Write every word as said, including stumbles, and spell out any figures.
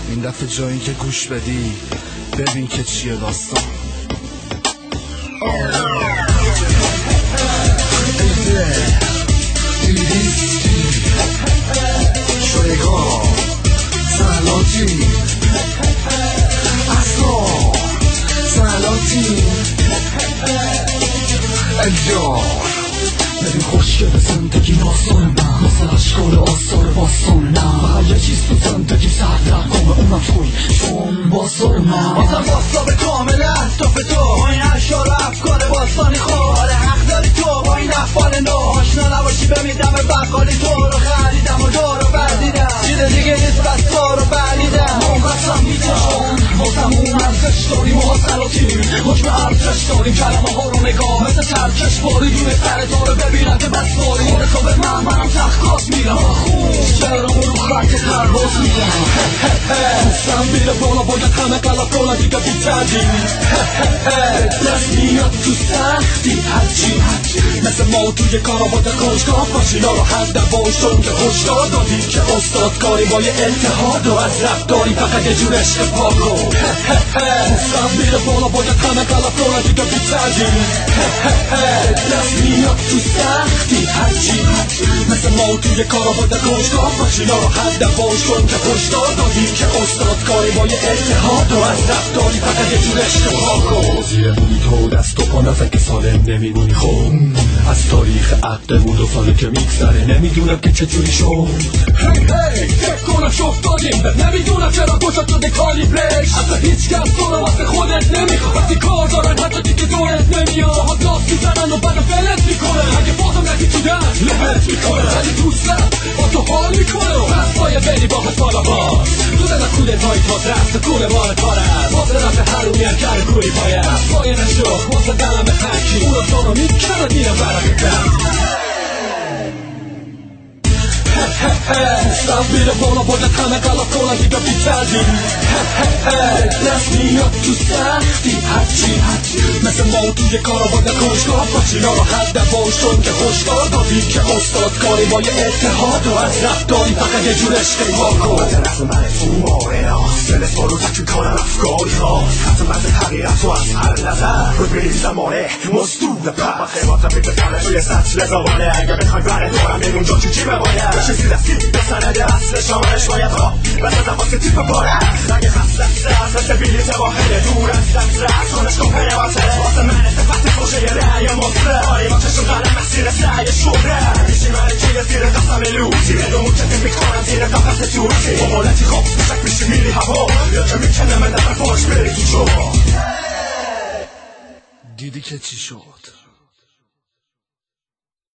این دفعه جایی که گوش بدی ببین که چیه داستان. شایگاه سلاتی اصلا سلاتی انجام ببین خوشگل زندگی ناسان من مثل اشکال آثار باستان نه فقط یه چیز تو زندگی سر در گمه اونم توی چون بازار من بازم باستاب کامل اصطاف تو با این اشار و افکار باستانی خواه حق داری تو با این افعال نو آشنا نباشی بمیدم بقالی تو رو خریدم و دارو بردیدم چیز دیگه نیست بس دارو بردیدم منقسم میتون بازم اون ارزش داریم و سلاتیم حکم ارزش داریم کلمه ها رو نگاه مثل ترکش باری دونه سر تو رو ببینم که بس داری مورد تو به من منم تخت میرم خوب چرا برو خط پرواز میرم دوستم بیره بالا باید همه غلط کنم دیگه بی تردیم دست میاد تو سختی هرچی مثل ما توی کارا باید کنشگاه باشی ناراحت نباشون که هشدار دادی که استادکاری با یه اتحاد و از رفتاری فقط یه جور عشق پاکو دوستم بیره بالا باید همه غلط کنم دیگه بی تردیم دست میاد تو سختی هرچی مثل ما توی کارا باید کنشگاه باشی ناراحت نباشون که هشدار دادی که استادکاری با یه اتحاد و از رفتاری فقط یه جور عشق پاکو زیر بودی تو دست و پا نزن که سالم نمیمونی خوب از تاریخ عقدمون دو ساله که میگذره نمیدونم که چجوری شد هی هی فکر کنم شفت دادیم نمیدونم چرا گوشت شده کالیبرش اصلا هیچ کس تو رو واسه خودت نمیخواد وقتی کار دارن حتی دیگه دورت نمیاد باهات لاس میزنن و بعد فلت میکنه اگه بازم نگی تو دست لبت میکنه ولی دوستم با تو حال میکنه و پس باید بری باهاش بالا باز تو دل کودت های تا دست کونه بار کارت واسه رفت حرومی هم کر کوری پایت پس باید نشد واسه دلم ترکی اونو تو رو میکنه دیره برای دست دوستم بیره بالا باید همه غلط کنم دیگه بی تردیم دست میاد تو سختی هرچی مثل ما توی کارا باید کنشگاه باشی ناراحت نباشون که هشدار دادی که استادکاری با یه اتحاد و از رفتاری فقط یه جور عشق پاکو طرف من تو ماهناست دل سالو تکی کنم افکاری خواست حتی من حقیقت و از هر نظر رو بری زمانه مستور پس خیمات پیت کنه توی سطل زمانه اگه بخوای برد دارم به اونجا چی چی بباید چیزی دستی به سنده اصل شاملش باید ها بسازم واسه تیپ باره اگه خست دست از مثل بیلیت واحده دور از دست رست کنش کن پیوانته واسه من صفت خوشه یه رأی مصره آری ما چشم قلم مسیر سعی شهره میشی ملکه زیر قسم لوتی دو موکتی میکنم زیر قفص توتی با مالتی خواب بشک میشی میری هوا یا که میکنه من در فاش بری تو جو دیدی که چی شد